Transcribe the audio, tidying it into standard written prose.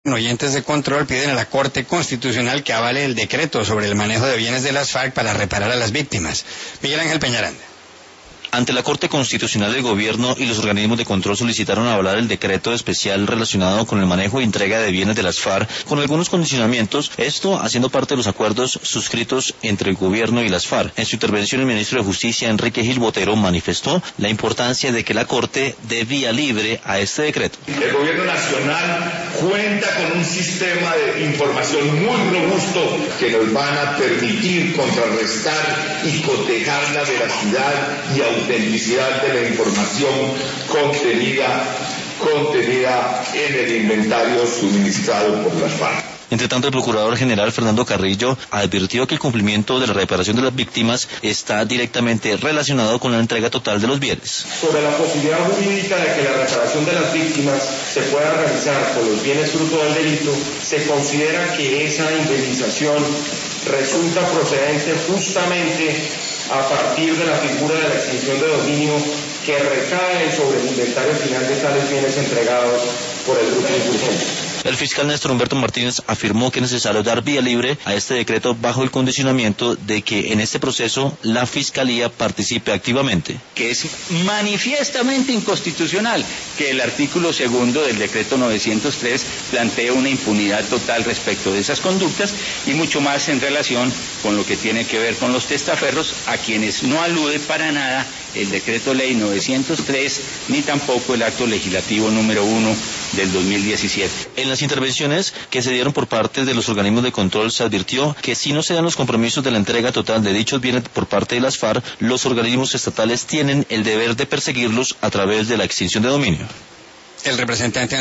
Oyentes de Control piden a la Corte Constitucional que avale el decreto sobre el manejo de bienes de las FARC para reparar a las víctimas. Miguel Ángel Peñaranda. Ante la Corte Constitucional, el Gobierno y los organismos de control solicitaron avalar el decreto especial relacionado con el manejo y entrega de bienes de las FARC con algunos condicionamientos, esto haciendo parte de los acuerdos suscritos entre el Gobierno y las FARC. En su intervención, el ministro de Justicia, Enrique Gil Botero, manifestó la importancia de que la Corte dé vía libre a este decreto. El Gobierno Nacional cuenta con un sistema de información muy robusto que nos van a permitir contrarrestar y cotejar la veracidad y autenticidad de la información contenida en el inventario suministrado por las FARC. Entre tanto, el Procurador General Fernando Carrillo advirtió que el cumplimiento de la reparación de las víctimas está directamente relacionado con la entrega total de los bienes. Sobre la posibilidad jurídica de que la reparación de las víctimas se pueda realizar con los bienes fruto del delito, se considera que esa indemnización resulta procedente justamente a partir de la figura de la extinción de dominio que recae sobre el inventario final de tales bienes entregados por el grupo insurgente. El fiscal Néstor Humberto Martínez afirmó que es necesario dar vía libre a este decreto bajo el condicionamiento de que en este proceso la Fiscalía participe activamente. Que es manifiestamente inconstitucional que el artículo 2 del decreto 903 plantee una impunidad total respecto de esas conductas y mucho más en relación con lo que tiene que ver con los testaferros, a quienes no alude para nada el decreto ley 903 ni tampoco el acto legislativo número 1 del 2017. En las intervenciones que se dieron por parte de los organismos de control se advirtió que si no se dan los compromisos de la entrega total de dichos bienes por parte de las FARC, los organismos estatales tienen el deber de perseguirlos a través de la extinción de dominio. El representante